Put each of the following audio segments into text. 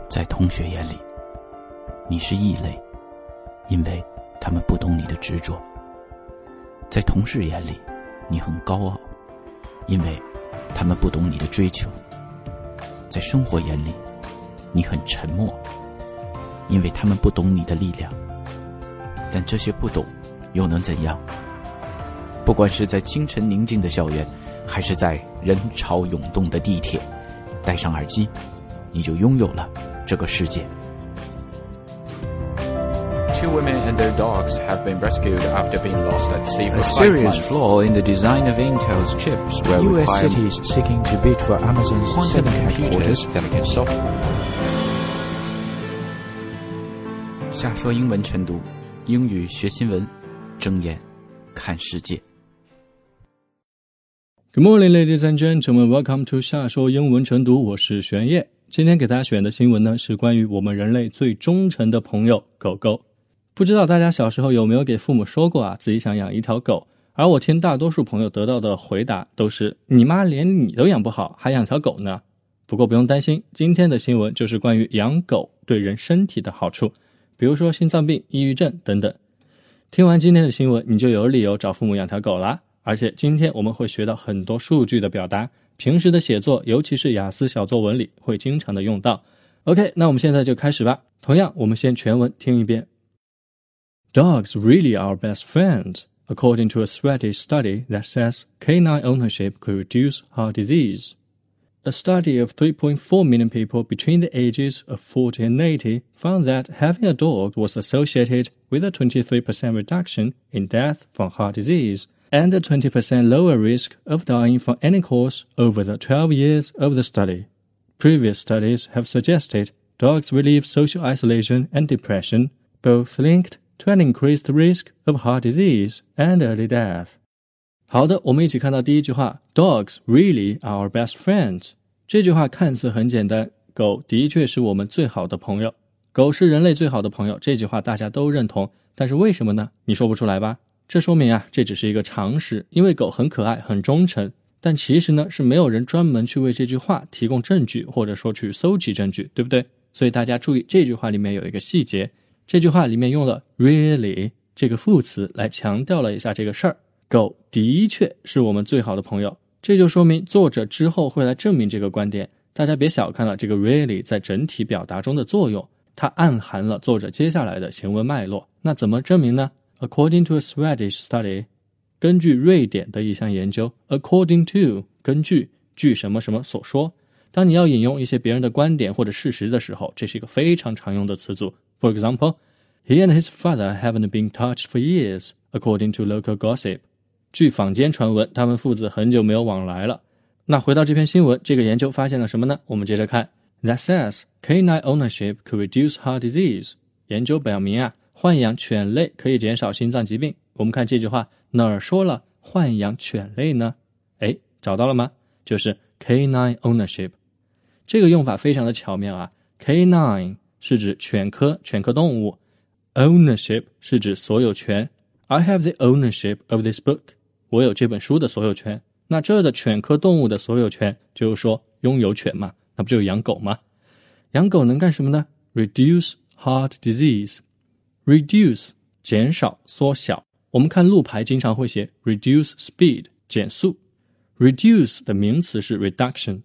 在同学眼里，你是异类，因为他们不懂你的执着；在同事眼里，你很高傲，因为他们不懂你的追求；在生活眼里，你很沉默，因为他们不懂你的力量。但这些不懂又能怎样？不管是在清晨宁静的校园，还是在人潮涌动的地铁，戴上耳机，你就拥有了这个世界。 Two women and their dogs have been rescued after being lost at sea for 5 months. A serious flaw in the design of Intel's chips will U.S. require cities seeking to bid for Amazon's Quantum seven computers headquarters. that can solve. 瞎说英文晨读，英语学新闻，睁眼看世界。 Good morning, ladies and gentlemen. Welcome to 瞎说英文晨读，我是玄烨。今天给大家选的新闻呢，是关于我们人类最忠诚的朋友狗狗。不知道大家小时候有没有给父母说过自己想养一条狗？而我听大多数朋友得到的回答都是：你妈连你都养不好，还养条狗呢？不过不用担心，今天的新闻就是关于养狗对人身体的好处，比如说心脏病、抑郁症等等。听完今天的新闻，你就有理由找父母养条狗啦。而且今天我们会学到很多数据的表达，平时的写作，尤其是雅思小作文里会经常的用到。OK， 那我们现在就开始吧。同样，我们先全文听一遍。Dogs really are best friends, according to a Swedish study that says canine ownership could reduce heart disease. A study of 3.4 million people between the ages of 40 and 80 found that having a dog was associated with a 23% reduction in death from heart disease and a 20% lower risk of dying from any cause over the 12 years of the study. Previous studies have suggested dogs relieve social isolation and depression, both linked to an increased risk of heart disease and early death. 好的，我们一起看到第一句话 Dogs really are our best friends. 这句话看似很简单，狗的确是我们最好的朋友，狗是人类最好的朋友，这句话大家都认同，但是为什么呢？你说不出来吧？这说明这只是一个常识，因为狗很可爱很忠诚，但其实呢是没有人专门去为这句话提供证据，或者说去搜集证据，对不对？所以大家注意这句话里面有一个细节，这句话里面用了 really 这个副词来强调了一下这个事儿，狗的确是我们最好的朋友，这就说明作者之后会来证明这个观点。大家别小看了这个 really 在整体表达中的作用，它暗含了作者接下来的行文脉络。那怎么证明呢？ According to a Swedish study， 根据瑞典的一项研究， according to 根据据什么什么所说。当你要引用一些别人的观点或者事实的时候，这是一个非常常用的词组。 For example, he and his father haven't been touched for years, according to local gossip。 据坊间传闻，他们父子很久没有往来了。那回到这篇新闻，这个研究发现了什么呢？我们接着看。 That says canine ownership could reduce heart disease。 研究表明豢养犬类可以减少心脏疾病。我们看这句话哪儿说了豢养犬类呢？找到了吗？就是 canine ownership。 这个用法非常的巧妙canine 是指犬科动物， ownership 是指所有权。 I have the ownership of this book， 我有这本书的所有权。那这的犬科动物的所有权就是说拥有犬嘛，那不就养狗吗？养狗能干什么呢？ Reduce heart disease。 Reduce 减少缩小，我们看路牌经常会写 reduce speed 减速。 Reduce 的名词是 reduction，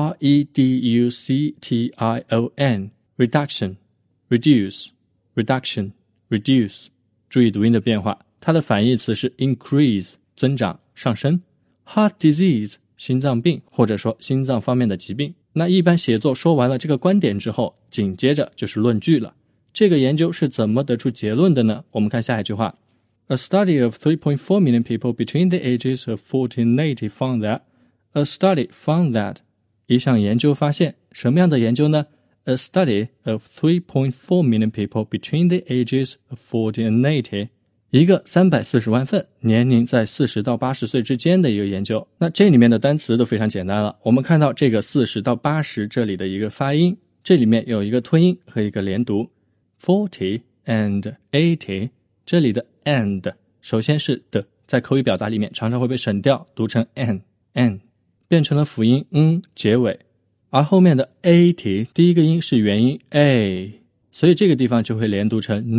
R-E-D-U-C-T-I-O-N reduction reduce reduction reduce。 注意读音的变化，它的反义词是 increase 增长上升。 Heart disease 心脏病或者说心脏方面的疾病。那一般写作说完了这个观点之后，紧接着就是论据了。这个研究是怎么得出结论的呢？我们看下一句话。 A study of 3.4 million people between the ages of 40 and 80 found that A study found that 一项研究发现，什么样的研究呢？ A study of 3.4 million people between the ages of 40 and 80， 一个340万份年龄在40到80岁之间的一个研究。那这里面的单词都非常简单了，我们看到这个40到80这里的一个发音，这里面有一个吞音和一个连读， 40 and 80， 这里的 and 首先是的，在口语表达里面常常会被省掉，读成 n， 变成了辅音结尾。 而后面的 80 第一个音是元音 a， 所以这个地方就会连读成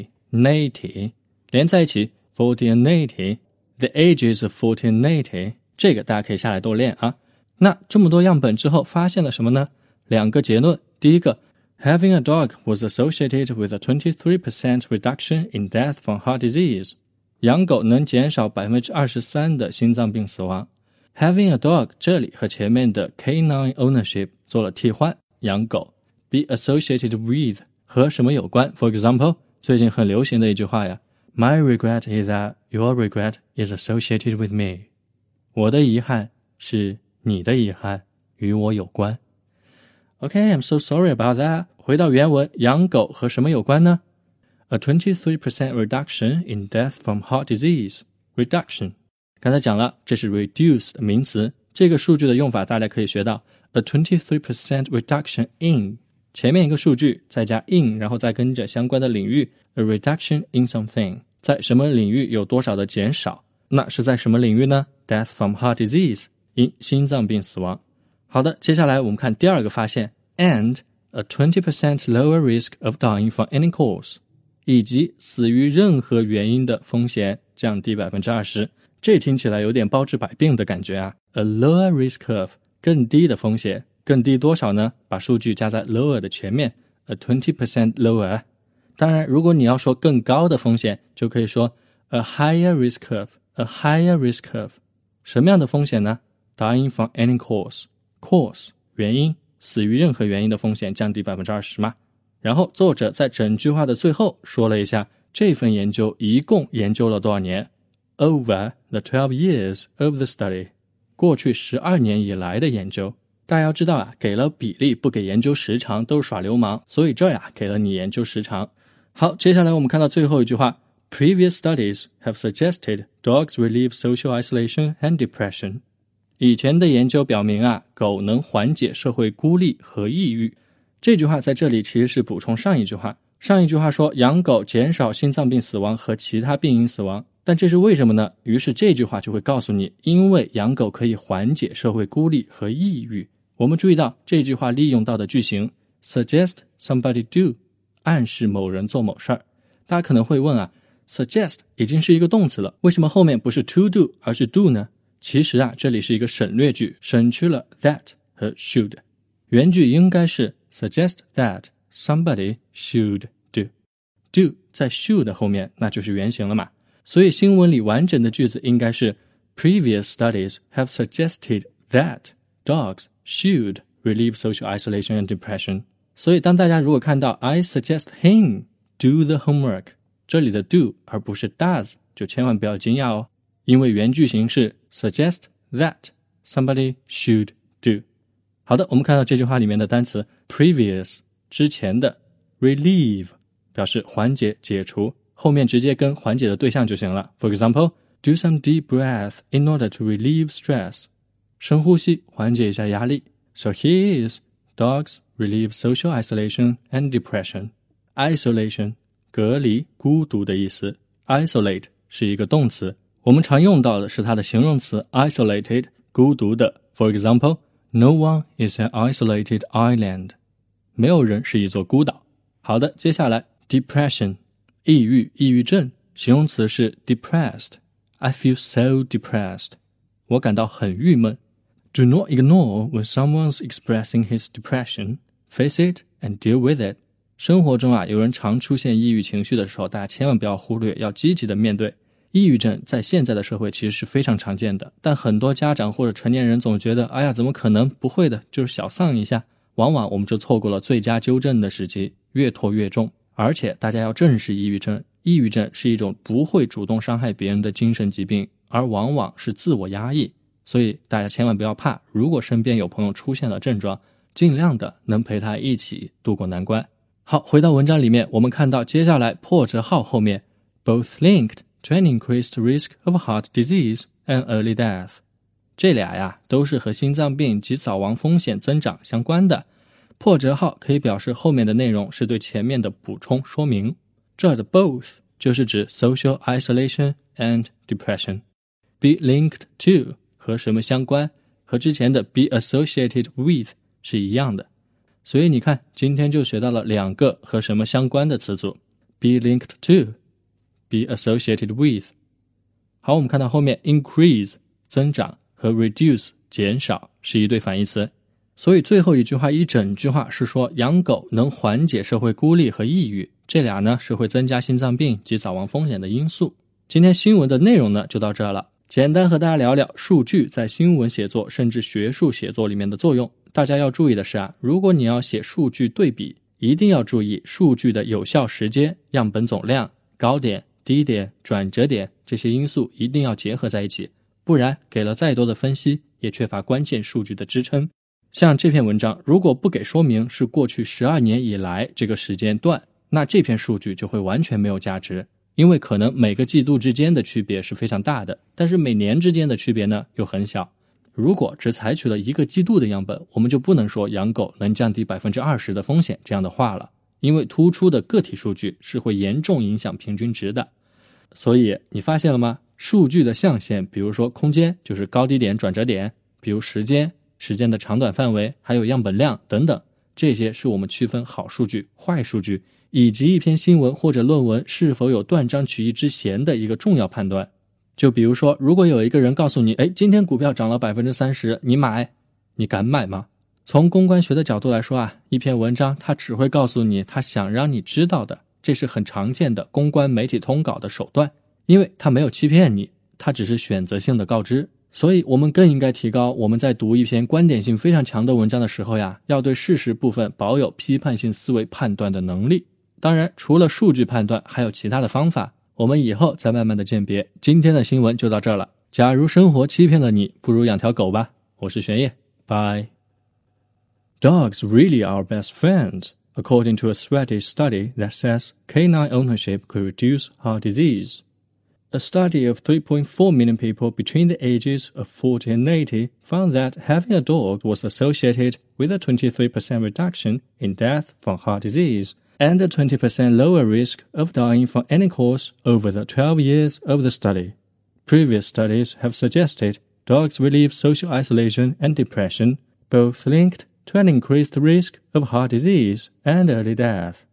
nay， 连在一起 40 and 80， the age is 40 and 80， 这个大家可以下来多练啊。那这么多样本之后发现了什么呢？两个结论。第一个， Having a dog was associated with a 23% reduction in death from heart disease， 养狗能减少 23% 的心脏病死亡。Having a dog 这里和前面的 canine ownership 做了替换，养狗 be associated with 和什么有关？ For example， 最近很流行的一句话呀， My regret is that your regret is associated with me。 我的遗憾是你的遗憾与我有关。 Okay, I'm so sorry about that。 回到原文，养狗和什么有关呢？ A 23% reduction in death from heart disease。 Reduction刚才讲了，这是 reduce 的名词，这个数据的用法大家可以学到 a 23% reduction in， 前面一个数据再加 in， 然后再跟着相关的领域 a reduction in something， 在什么领域有多少的减少，那是在什么领域呢？ Death from heart disease， 因心脏病死亡。好的，接下来我们看第二个发现 and a 20% lower risk of dying from any cause， 以及死于任何原因的风险降低 20%。这听起来有点包治百病的感觉啊。 A lower risk curve， 更低的风险，更低多少呢？把数据加在 lower 的前面 A 20% lower。 当然如果你要说更高的风险，就可以说 A higher risk curve， A higher risk curve。 什么样的风险呢？ Dying from any cause， cause 原因，死于任何原因的风险降低 20% 嘛。然后作者在整句话的最后说了一下这份研究一共研究了多少年，Over the 12 years of the study， 过去12年以来的研究。大家要知道啊，给了比例不给研究时长都是耍流氓，所以这呀给了你研究时长。好，接下来我们看到最后一句话， Previous studies have suggested dogs relieve social isolation and depression。 以前的研究表明啊，狗能缓解社会孤立和抑郁。这句话在这里其实是补充上一句话，上一句话说养狗减少心脏病死亡和其他病因死亡，但这是为什么呢？于是这句话就会告诉你，因为养狗可以缓解社会孤立和抑郁。我们注意到这句话利用到的句型 suggest somebody do， 暗示某人做某事儿。大家可能会问啊， suggest 已经是一个动词了，为什么后面不是 to do 而是 do 呢？其实啊，这里是一个省略句，省去了 that 和 should。 原句应该是 suggest that somebody should do， do 在 should 后面，那就是原形了嘛。所以新闻里完整的句子应该是 Previous studies have suggested that dogs should relieve social isolation and depression。 所以当大家如果看到 I suggest him do the homework， 这里的 do 而不是 does， 就千万不要惊讶哦，因为原句型是 suggest that somebody should do。 好的，我们看到这句话里面的单词 previous 之前的 relieve 表示缓解解除，后面直接跟缓解的对象就行了。 For example， do some deep breath in order to relieve stress， 深呼吸缓解一下压力。 So here is dogs relieve social isolation and depression。 Isolation 隔离孤独的意思， isolate 是一个动词，我们常用到的是它的形容词 isolated 孤独的。 For example， no one is an isolated island， 没有人是一座孤岛。好的，接下来 depression 抑郁抑郁症，形容词是 depressed。 I feel so depressed， 我感到很郁闷。 Do not ignore when someone's expressing his depression， face it and deal with it。 生活中啊，有人常出现抑郁情绪的时候，大家千万不要忽略，要积极的面对。抑郁症在现在的社会其实是非常常见的，但很多家长或者成年人总觉得，哎呀，怎么可能，不会的，就是小丧一下，往往我们就错过了最佳纠正的时机，越拖越重。而且大家要正视抑郁症，抑郁症是一种不会主动伤害别人的精神疾病，而往往是自我压抑，所以大家千万不要怕，如果身边有朋友出现了症状，尽量的能陪他一起度过难关。好，回到文章里面，我们看到接下来破折号后面 both linked to an increased risk of heart disease and early death， 这俩呀都是和心脏病及早亡风险增长相关的。破折号可以表示后面的内容是对前面的补充说明，这儿的 both 就是指 social isolation and depression。 be linked to 和什么相关？和之前的 be associated with 是一样的。所以你看，今天就学到了2个和什么相关的词组 be linked to, be associated with。 好，我们看到后面 increase 增长和 reduce 减少是一对反义词，所以最后一句话一整句话是说养狗能缓解社会孤立和抑郁，这俩呢是会增加心脏病及早亡风险的因素。今天新闻的内容呢就到这了，简单和大家聊聊数据在新闻写作甚至学术写作里面的作用。大家要注意的是如果你要写数据对比，一定要注意数据的有效时间、样本总量、高点、低点、转折点，这些因素一定要结合在一起，不然给了再多的分析也缺乏关键数据的支撑。像这篇文章如果不给说明是过去12年以来这个时间段，那这篇数据就会完全没有价值，因为可能每个季度之间的区别是非常大的，但是每年之间的区别呢又很小。如果只采取了一个季度的样本，我们就不能说养狗能降低 20% 的风险这样的话了，因为突出的个体数据是会严重影响平均值的。所以你发现了吗？数据的象限，比如说空间就是高低点转折点，比如时间的长短范围，还有样本量等等，这些是我们区分好数据、坏数据，以及一篇新闻或者论文是否有断章取义之嫌的一个重要判断。就比如说，如果有一个人告诉你，今天股票涨了 30%， 你买，你敢买吗？从公关学的角度来说一篇文章它只会告诉你他想让你知道的，这是很常见的公关媒体通稿的手段，因为它没有欺骗你，它只是选择性的告知。所以我们更应该提高我们在读一篇观点性非常强的文章的时候要对事实部分保有批判性思维判断的能力。当然除了数据判断还有其他的方法，我们以后再慢慢的鉴别。今天的新闻就到这儿了。假如生活欺骗了你，不如养条狗吧。我是玄烨，拜。Dogs really are best friends, according to a Swedish study that says canine ownership could reduce heart disease. A study of 3.4 million people between the ages of 40 and 80 found that having a dog was associated with a 23% reduction in death from heart disease and a 20% lower risk of dying from any cause over the 12 years of the study. Previous studies have suggested dogs relieve social isolation and depression, both linked to an increased risk of heart disease and early death.